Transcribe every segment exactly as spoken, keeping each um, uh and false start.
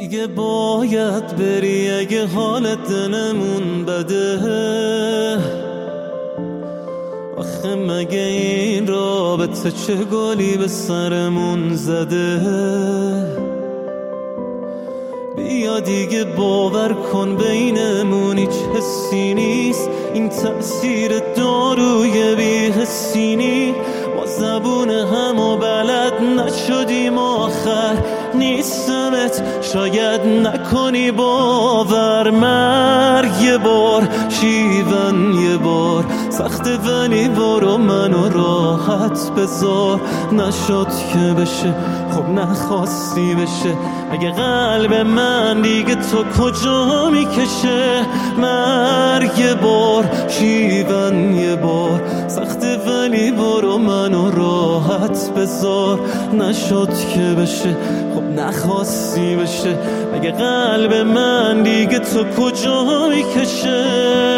دیگه باید بری اگه حالت دلمون بده. آخه مگه این رابطه چه گلی به سرمون زده؟ بیا دیگه باور کن بینمون هیچ حسی نیست، این تأثیر داروی بی حسی نیست. ما زبون همو بلد نشدیم آخر نیستمت شاید نکنی باور. مرگ یه بار شیون یه بار سخته ولی برو منو راحت بذار. نشد که بشه خب نخواستی بشه، مگه قلب من دیگه تو کجا میکشه؟ مرگ یه بار شیون یه بار سخته ولی برو منو راحت بذار. نشد که بشه خب نخواستی بشه، مگه قلب من دیگه تو کجا میکشه؟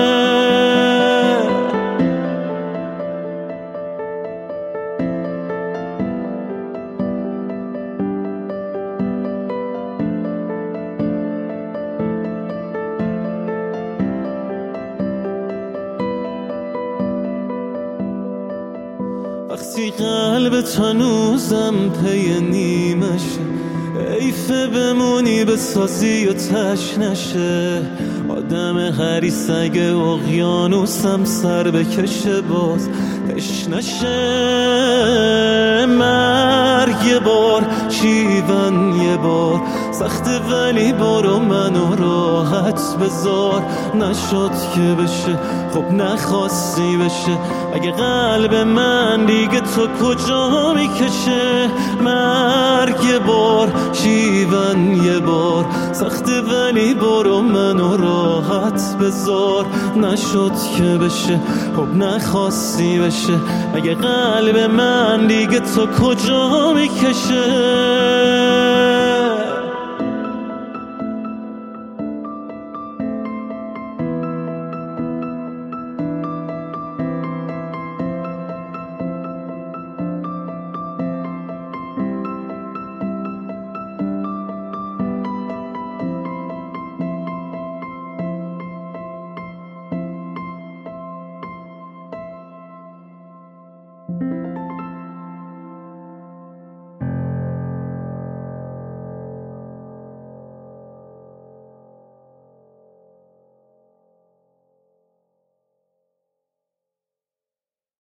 وقتی قلب تنوزم پی نیمشه، ایفه بمونی بسازی و تش نشه. آدم حریص اگه اقیانوسم سر بکشه باز تش نشه. مرگ یه بار شیون یه بار سخته ولی برو منو راحت بذار. نشد که بشه خب نخواستی بشه، اگه قلب من دیگه تو کجا میکشه؟ مرگ یه بار شیون یه بار سخته ولی برو منو راحت بذار. نشد که بشه خب نخواستی بشه، اگه قلب من دیگه تو کجا میکشه؟